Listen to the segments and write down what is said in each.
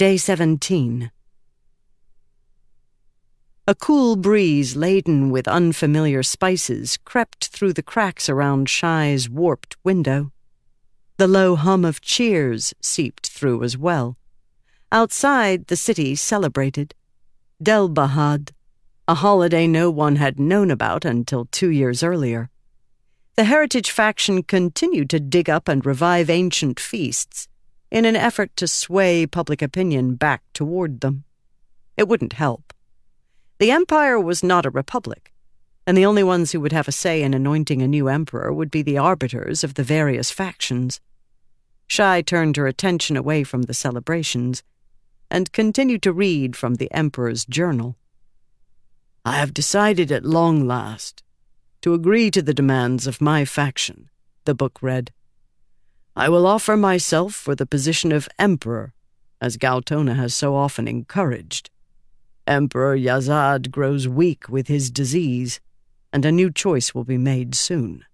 Day 17. A cool breeze laden with unfamiliar spices crept through the cracks around Shai's warped window. The low hum of cheers seeped through as well. Outside, the city celebrated. Del Bahad, a holiday no one had known about until 2 years earlier. The Heritage faction continued to dig up and revive ancient feasts in an effort to sway public opinion back toward them. It wouldn't help. The Empire was not a republic, and the only ones who would have a say in anointing a new emperor would be the arbiters of the various factions. Shai turned her attention away from the celebrations and continued to read from the Emperor's journal. "I have decided at long last to agree to the demands of my faction," the book read. "I will offer myself for the position of Emperor, as Gautona has so often encouraged. Emperor Yazad grows weak with his disease, and a new choice will be made soon."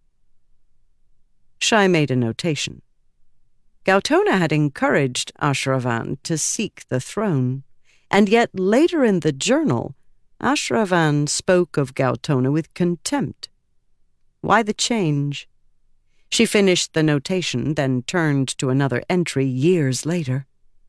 Shai made a notation. Gautona had encouraged Ashravan to seek the throne, and yet later in the journal, Ashravan spoke of Gautona with contempt. Why the change? She finished the notation, then turned to another entry years later.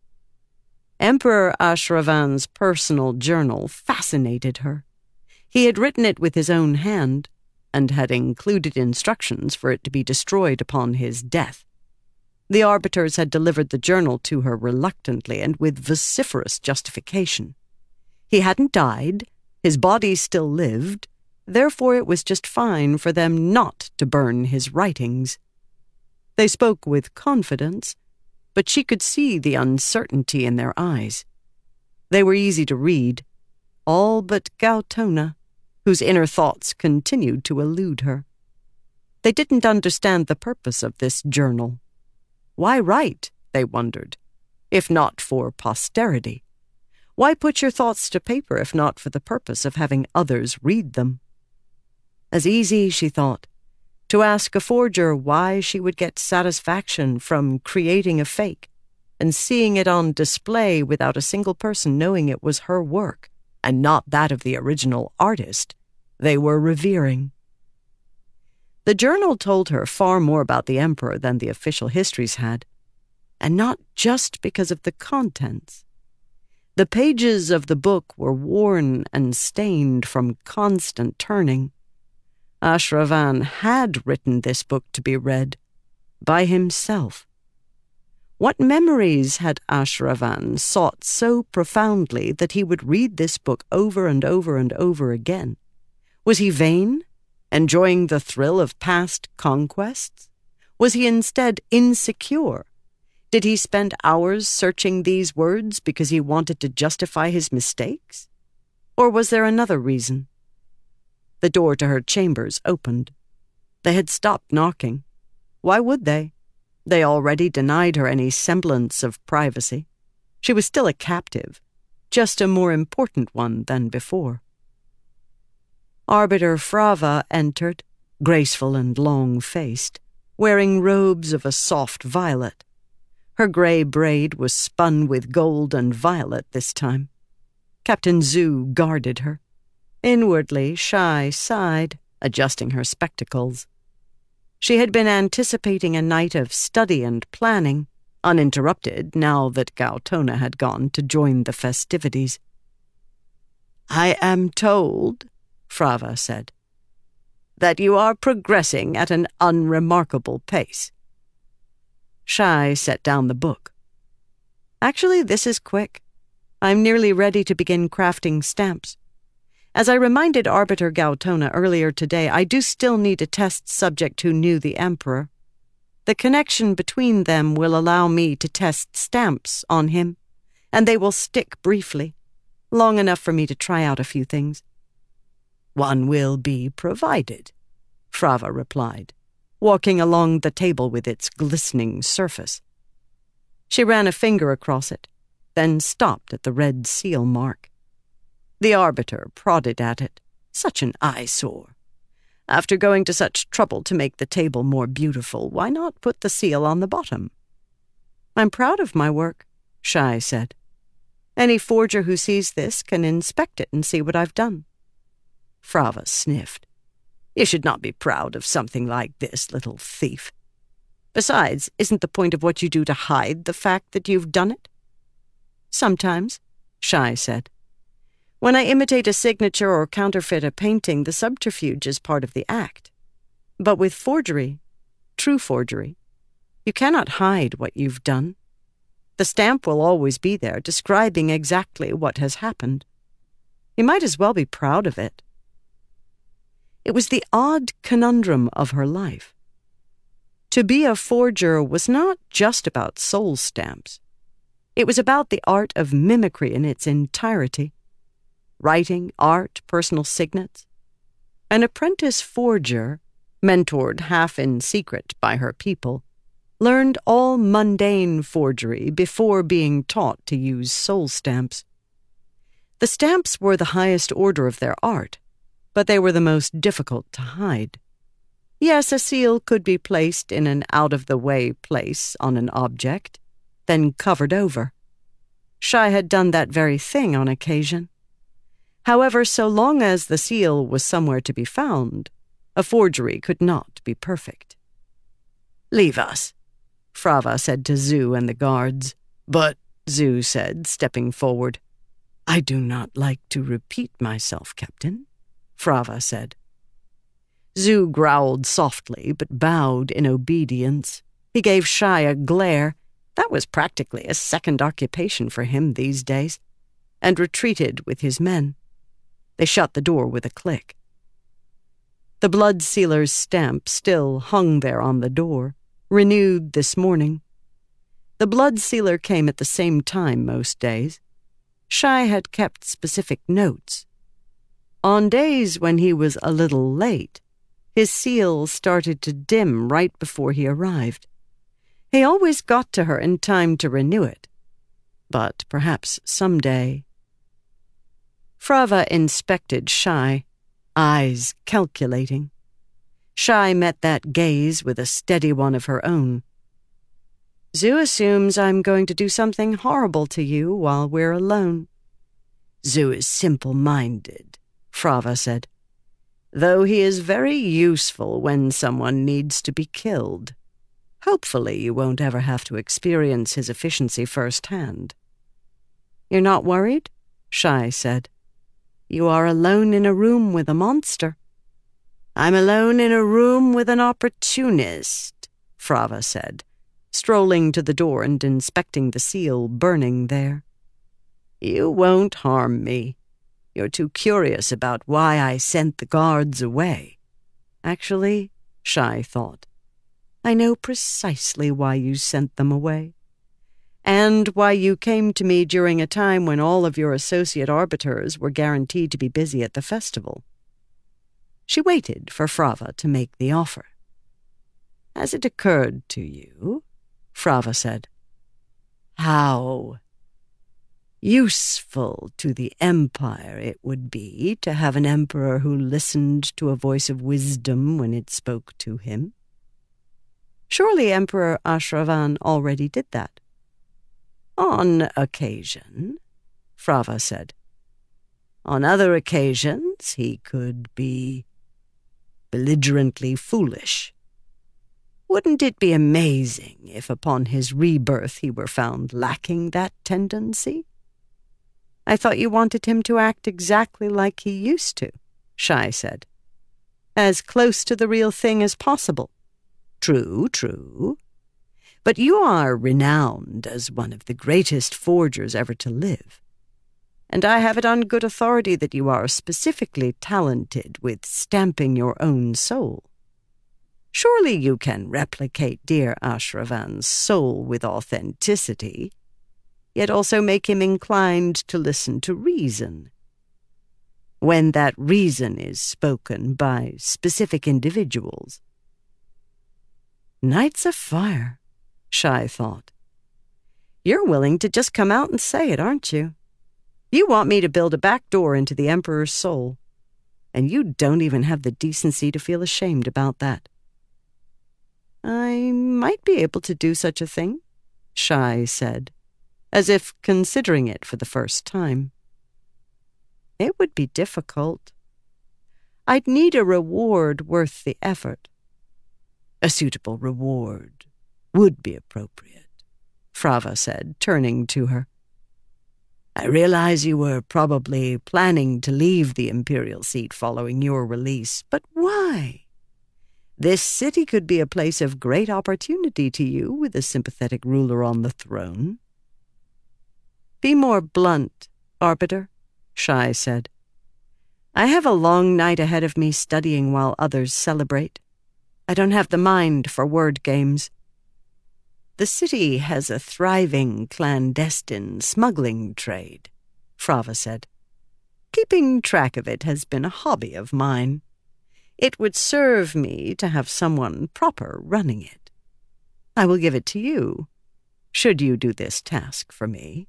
Emperor Ashravan's personal journal fascinated her. He had written it with his own hand, and had included instructions for it to be destroyed upon his death. The arbiters had delivered the journal to her reluctantly and with vociferous justification. He hadn't died, his body still lived, therefore it was just fine for them not to burn his writings. They spoke with confidence, but she could see the uncertainty in their eyes. They were easy to read, all but Gautona, whose inner thoughts continued to elude her. They didn't understand the purpose of this journal. Why write, they wondered, if not for posterity? Why put your thoughts to paper if not for the purpose of having others read them? As easy, she thought, to ask a forger why she would get satisfaction from creating a fake and seeing it on display without a single person knowing it was her work and not that of the original artist they were revering. The journal told her far more about the emperor than the official histories had, and not just because of the contents. The pages of the book were worn and stained from constant turning. Ashravan had written this book to be read by himself. What memories had Ashravan sought so profoundly that he would read this book over and over and over again? Was he vain, enjoying the thrill of past conquests? Was he instead insecure? Did he spend hours searching these words because he wanted to justify his mistakes? Or was there another reason? The door to her chambers opened. They had stopped knocking. Why would they? They already denied her any semblance of privacy. She was still a captive, just a more important one than before. Arbiter Frava entered, graceful and long-faced, wearing robes of a soft violet. Her gray braid was spun with gold and violet this time. Captain Zhu guarded her. Inwardly, Shai sighed, adjusting her spectacles. She had been anticipating a night of study and planning, uninterrupted now that Gautona had gone to join the festivities. "I am told," Frava said, "that you are progressing at an unremarkable pace." Shai set down the book. "Actually, this is quick. I'm nearly ready to begin crafting stamps. As I reminded Arbiter Gautona earlier today, I do still need a test subject who knew the Emperor. The connection between them will allow me to test stamps on him, and they will stick briefly, long enough for me to try out a few things." "One will be provided," Frava replied, walking along the table with its glistening surface. She ran a finger across it, then stopped at the red seal mark. The arbiter prodded at it. Such an eyesore. After going to such trouble to make the table more beautiful, why not put the seal on the bottom? "I'm proud of my work," Shai said. Any forger who sees this can inspect it and see what I've done." Frava sniffed. "You should not be proud of something like this, little thief. Besides, isn't the point of what you do to hide the fact that you've done it?" "Sometimes," Shai said. "When I imitate a signature or counterfeit a painting, the subterfuge is part of the act. But with forgery, true forgery, you cannot hide what you've done. The stamp will always be there, describing exactly what has happened. You might as well be proud of it." It was the odd conundrum of her life. To be a forger was not just about soul stamps. It was about the art of mimicry in its entirety. Writing, art, personal signets. An apprentice forger, mentored half in secret by her people, learned all mundane forgery before being taught to use soul stamps. The stamps were the highest order of their art, but they were the most difficult to hide. Yes, a seal could be placed in an out-of-the-way place on an object, then covered over. Shai had done that very thing on occasion. However, so long as the seal was somewhere to be found, a forgery could not be perfect. "Leave us," Frava said to Zu and the guards. "But," Zu said, stepping forward. "I do not like to repeat myself, Captain," Frava said. Zu growled softly, but bowed in obedience. He gave Shai a glare. That was practically a second occupation for him these days, and retreated with his men. They shut the door with a click. The blood sealer's stamp still hung there on the door, renewed this morning. The blood sealer came at the same time most days. Shai had kept specific notes. On days when he was a little late, his seal started to dim right before he arrived. He always got to her in time to renew it. But perhaps someday. Frava inspected Shai, eyes calculating. Shai met that gaze with a steady one of her own. "Zu assumes I'm going to do something horrible to you while we're alone." "Zu is simple-minded," Frava said, "though he is very useful when someone needs to be killed. Hopefully you won't ever have to experience his efficiency firsthand." "You're not worried?" Shai said. "You are alone in a room with a monster." "I'm alone in a room with an opportunist," Frava said, strolling to the door and inspecting the seal burning there. "You won't harm me. You're too curious about why I sent the guards away." "Actually," Shai thought, "I know precisely why you sent them away. And why you came to me during a time when all of your associate arbiters were guaranteed to be busy at the festival." She waited for Frava to make the offer. "Has it occurred to you," Frava said, "how useful to the Empire it would be to have an emperor who listened to a voice of wisdom when it spoke to him?" "Surely Emperor Ashravan already did that." "On occasion," Frava said. "On other occasions he could be belligerently foolish. Wouldn't it be amazing if upon his rebirth he were found lacking that tendency?" "I thought you wanted him to act exactly like he used to," Shai said. "As close to the real thing as possible." True. But you are renowned as one of the greatest forgers ever to live. And I have it on good authority that you are specifically talented with stamping your own soul. Surely you can replicate dear Ashravan's soul with authenticity, yet also make him inclined to listen to reason. When that reason is spoken by specific individuals. Knights of Fire, Shai thought. You're willing to just come out and say it, aren't you? You want me to build a back door into the Emperor's soul, and you don't even have the decency to feel ashamed about that. I might be able to do such a thing, Shai said. as if considering it for the first time. It would be difficult. I'd need a reward worth the effort. A suitable reward would be appropriate, Frava said, turning to her. I realize you were probably planning to leave the imperial seat following your release, but why? This city could be a place of great opportunity to you with a sympathetic ruler on the throne. Be more blunt, Arbiter, Shai said. I have a long night ahead of me studying while others celebrate. I don't have the mind for word games. The city has a thriving clandestine smuggling trade, Frava said. Keeping track of it has been a hobby of mine. It would serve me to have someone proper running it. I will give it to you, should you do this task for me.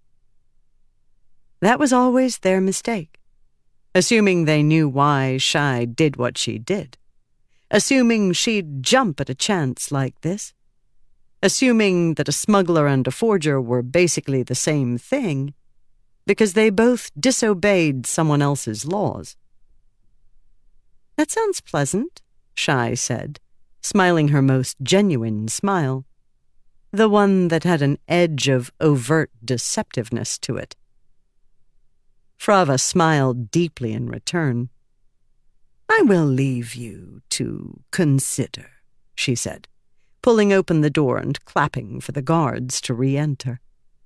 That was always their mistake, assuming they knew why Shai did what she did, assuming she'd jump at a chance like this, assuming that a smuggler and a forger were basically the same thing, because they both disobeyed someone else's laws. That sounds pleasant, Shai said, smiling her most genuine smile, the one that had an edge of overt deceptiveness to it. Frava smiled deeply in return. I will leave you to consider, she said, pulling open the door and clapping for the guards to re-enter.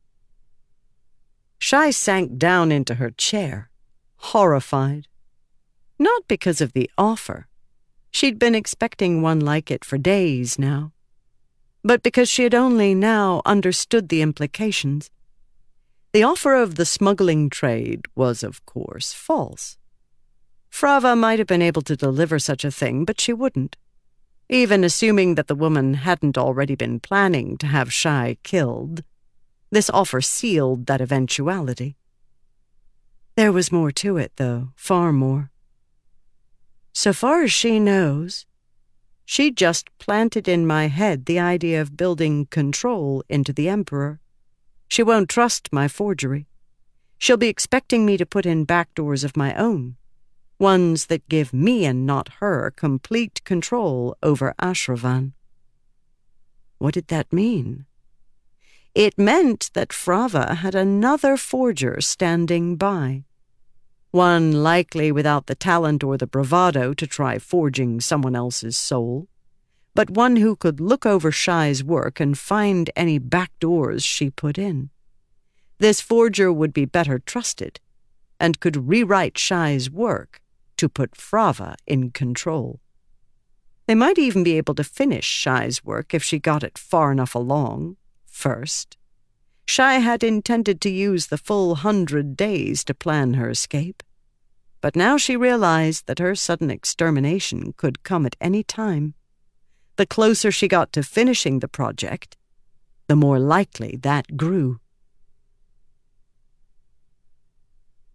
Shai sank down into her chair, horrified. Not because of the offer. She'd been expecting one like it for days now. But because she had only now understood the implications. The offer of the smuggling trade was, of course, false. Frava might have been able to deliver such a thing, but she wouldn't. Even assuming that the woman hadn't already been planning to have Shai killed, this offer sealed that eventuality. There was more to it, though, far more. So far as she knows, she just planted in my head the idea of building control into the Emperor. She won't trust my forgery. She'll be expecting me to put in backdoors of my own, ones that give me and not her complete control over Ashravan. What did that mean? It meant that Frava had another forger standing by. One likely without the talent or the bravado to try forging someone else's soul, but one who could look over Shai's work and find any back doors she put in. This forger would be better trusted, and could rewrite Shai's work to put Frava in control. They might even be able to finish Shai's work if she got it far enough along, first. Shai had intended to use the full 100 days to plan her escape, but now she realized that her sudden extermination could come at any time. The closer she got to finishing the project, the more likely that grew.